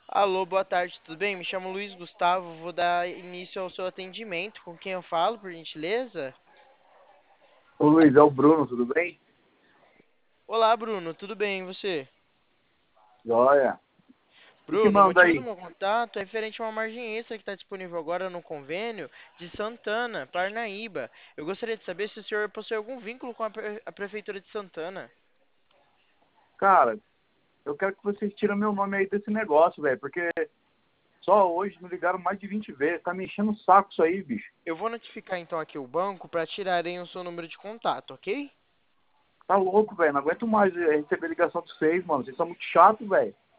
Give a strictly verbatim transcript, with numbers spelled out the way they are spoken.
Alô, boa tarde, tudo bem? Me chamo Luiz Gustavo, vou dar início ao seu atendimento. Com quem eu falo, por gentileza? Ô Luiz, é o Bruno, tudo bem? Olá, Bruno, tudo bem, e você? Joia. O que Bruno, o manda motivo do aí? meu contato é referente a uma margem extra que está disponível agora no convênio de Santana, Parnaíba. Eu gostaria de saber se o senhor possui algum vínculo com a, pre- a Prefeitura de Santana. Cara, eu quero que vocês tirem meu nome aí desse negócio, velho, porque só hoje me ligaram mais de vinte vezes. Tá me enchendo o saco isso aí, bicho. Eu vou notificar então aqui o banco para tirarem o seu número de contato, ok? Tá louco, velho. Não aguento mais eh, receber ligação de vocês, mano. Vocês são muito chatos, velho.